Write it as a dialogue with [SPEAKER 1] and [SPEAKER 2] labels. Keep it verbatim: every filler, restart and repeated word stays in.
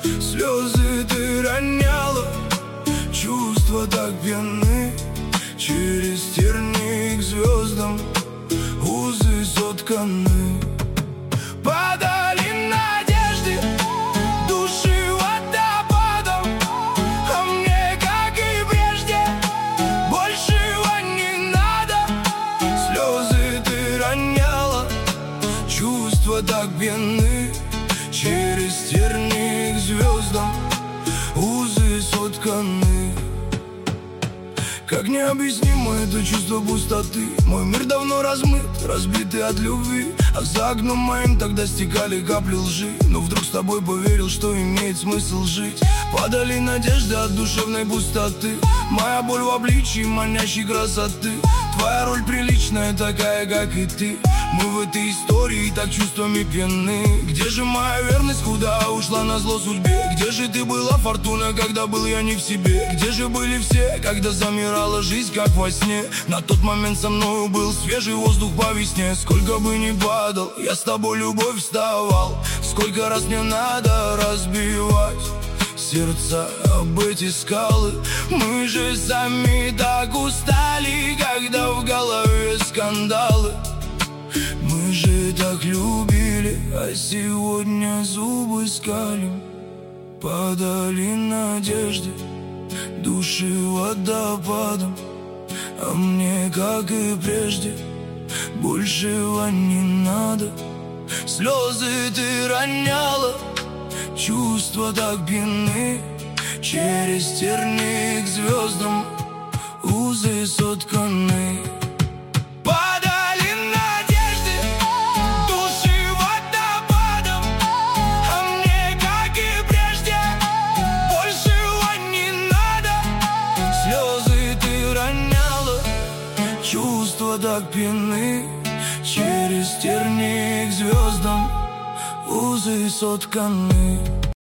[SPEAKER 1] Слезы ты роняла, чувства так пьяны. Через тернии к звездам узы сотканы. Падали надежды, души водопадом, а мне, как и прежде, большего не надо. Слезы ты роняла, чувства так пьяны. Через тернии к звездам узы сотканы. Как необъяснимо это чувство пустоты. Мой мир давно размыт, разбитый от любви. А за окном моим тогда стекали капли лжи. Но вдруг с тобой поверил, что имеет смысл жить. Падали надежды от душевной пустоты. Моя боль в обличии манящей красоты. Твоя роль приличная, такая, как и ты. Мы в этой истории так чувствами пьяны. Где же моя верность, куда ушла назло судьбе? Где же ты была, фортуна, когда был я не в себе? Где же были все, когда замирала жизнь, как во сне? На тот момент со мною был свежий воздух по весне. Сколько бы ни падал, я с тобой, любовь, вставал. Сколько раз мне надо разбивать сердца об эти скалы. Мы же сами так устали, когда в голове скандалы. Мы же так любили, а сегодня зубы скалим. Падали надежды, души водопадом, а мне, как и прежде, большего не надо. Слезы ты роняла, чувства так пьяны. Через тернии к звездам узы сотканы. Чувства так пьяны. Через тернии к звездам узы сотканы.